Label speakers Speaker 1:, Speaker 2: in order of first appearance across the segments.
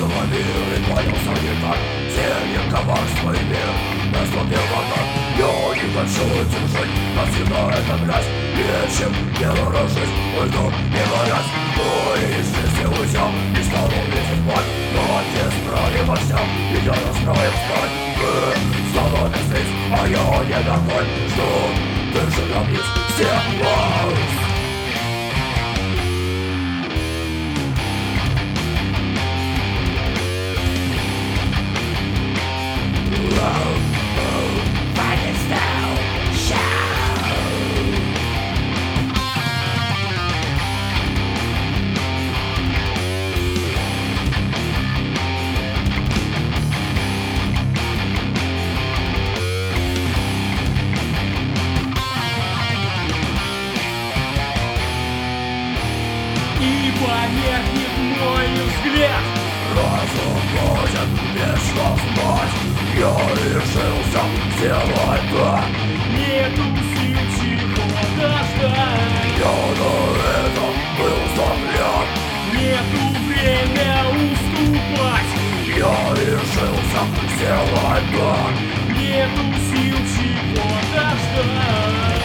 Speaker 1: мой мир и клонился не так. Тени коварства и мир наступил вода. Я не хочу этим жить, навсегда это грязь. Нечем делаю жизнь, уйду не борясь. Ой, из жизни уйдем, не стану видеть боль. Но отец правит во всем, и я настроен встать. Вы становитесь, а я не такой. Жду, дыши на вниз всех вас.
Speaker 2: Померкнет мой взгляд.
Speaker 1: Разум будет вечно знать. Я решился сделать так.
Speaker 2: Нету сил чего-то ждать.
Speaker 1: Я на это был взгляд.
Speaker 2: Нету время уступать.
Speaker 1: Я решился сделать так.
Speaker 2: Нету сил чего-то ждать.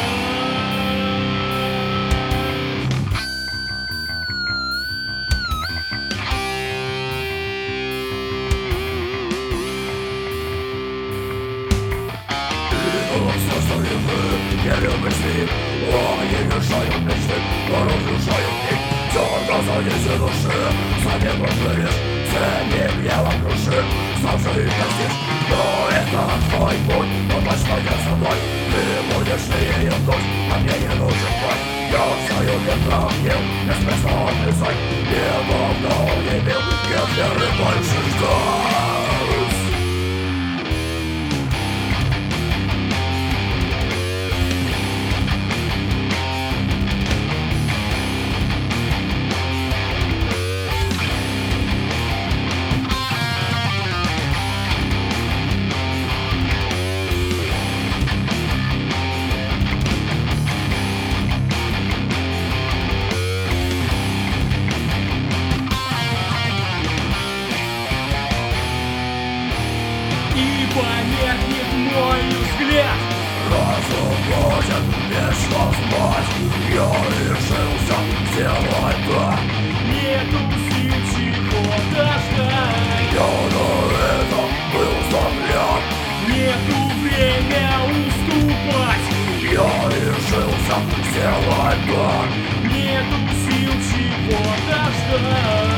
Speaker 1: Не любишь мир, они мешают мечты, разрушают их. Тёрно занеси души, сами пожалеешь. Цени гнева круши, сам же и простишь. Но это твой путь, но точно не со мной. Ты будешь ее дочь, а мне не нужен бой. Я знаю, не правил, не смешно отрицать. Не давно не бил, если больше ждать.
Speaker 2: Померкнет мой взгляд.
Speaker 1: Разум будет вечно знать. Я решился сделать так.
Speaker 2: Нету сил чего-то ждать.
Speaker 1: Я на это был взгляд.
Speaker 2: Нету время уступать.
Speaker 1: Я решился сделать так.
Speaker 2: Нету сил чего-то ждать.